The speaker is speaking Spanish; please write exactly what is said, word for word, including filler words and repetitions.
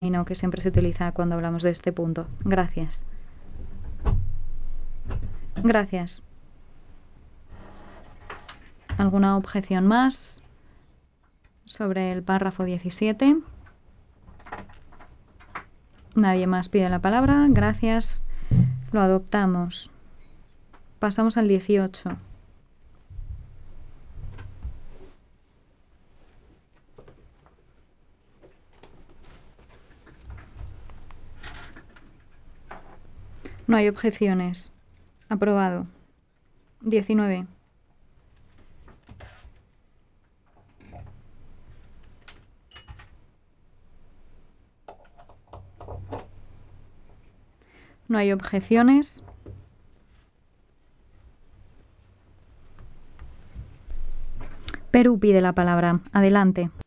término que siempre se utiliza cuando hablamos de este punto. Gracias. Gracias. ¿Alguna objeción más sobre el párrafo diecisiete? Nadie más pide la palabra. Gracias. Lo adoptamos. Pasamos al dieciocho. No hay objeciones. Aprobado. diecinueve. No hay objeciones. Perú pide la palabra. Adelante.